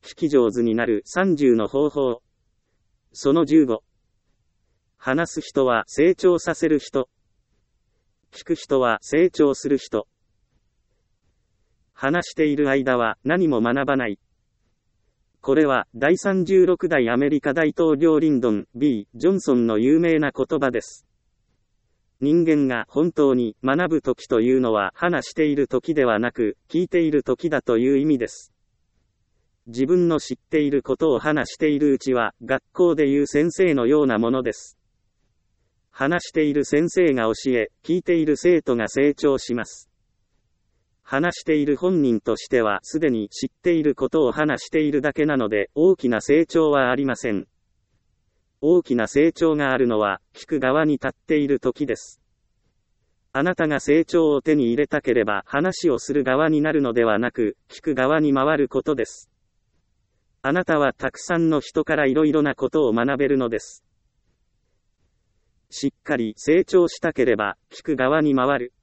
聞き上手になる30の方法。その15。話す人は成長させる人。聞く人は成長する人。話している間は何も学ばない。これは第36代アメリカ大統領リンドン B. ジョンソンの有名な言葉です。人間が本当に学ぶ時というのは話している時ではなく聞いている時だという意味です。自分の知っていることを話しているうちは学校でいう先生のようなものです。話している先生が教え、聞いている生徒が成長します。話している本人としてはすでに知っていることを話しているだけなので大きな成長はありません。大きな成長があるのは聞く側に立っている時です。あなたが成長を手に入れたければ話をする側になるのではなく聞く側に回ることです。あなたはたくさんの人からいろいろなことを学べるのです。しっかり成長したければ聞く側に回る。